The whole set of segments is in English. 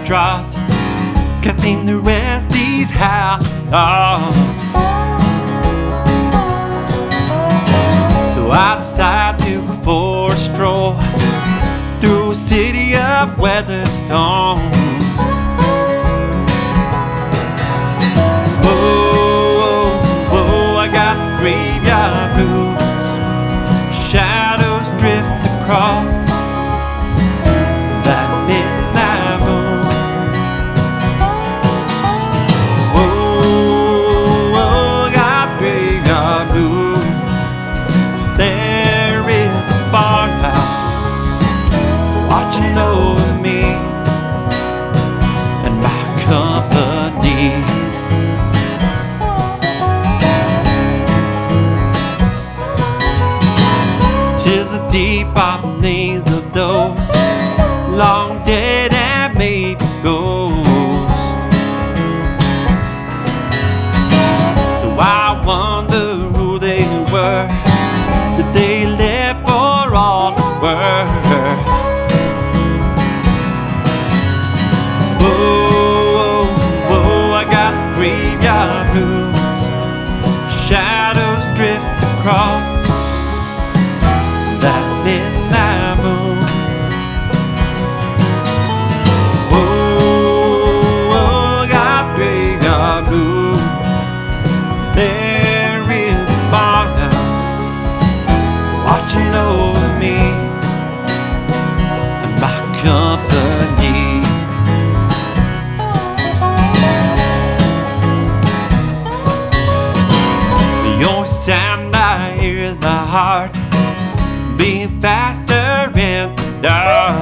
distraught, can't seem to rest these thoughts. So I decide to go for a stroll through a city of weathered stones. I got the graveyard blues. Shadows drift across that midnight moon. I got the graveyard blues. There is a farmhouse watching over me and my company. Deep openings of those long dead and maybe ghosts. So I wonder who they were. Did they live for all the world? I got the graveyard blues. Shadows drift across that midnight moon. Got graveyard blues. There is a farmhouse watching over me and my company. The only sound I hear is my heart beating faster in the dark.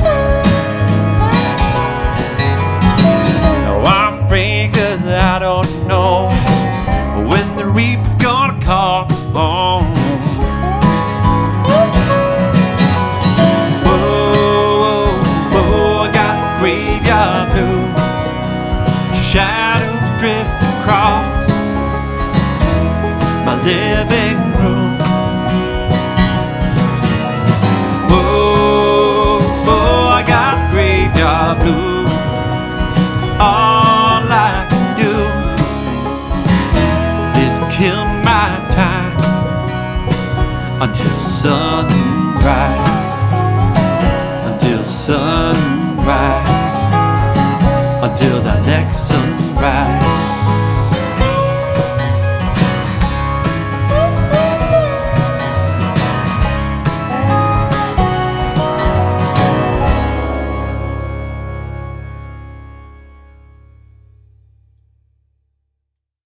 Now I'm afraid 'cause I don't know when the reaper's gonna call home. I got the graveyard blues. Shadows drift across my living room. I got the graveyard blues. All I can do is kill my time until sunrise, until sun.